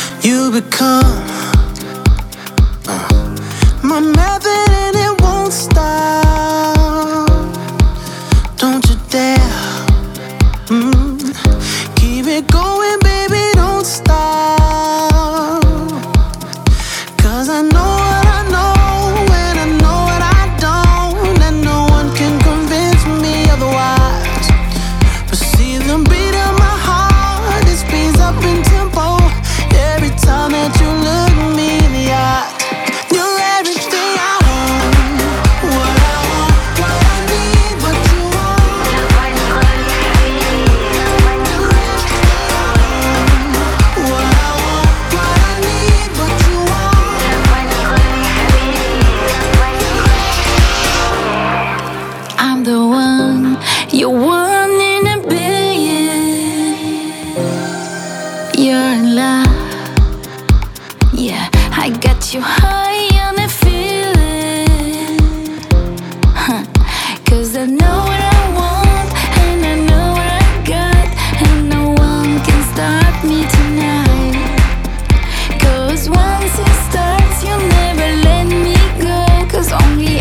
You become my method and it won't stop. Don't you dare keep it going, baby, don't stop. 'Cause I know what I know and I know what I don't, and no one can convince me otherwise. But see the beat of my heart, it speeds up in tempo every time that you look me in the eye. You're everything I want, what I want, what I need, what you want. What I want, what I need, what you want. I'm the one, you're one in a billion. You're in love, yeah, I got you high on a feeling, 'cause I know what I want and I know what I got, and no one can stop me tonight. 'Cause once it starts, you'll never let me go, 'cause only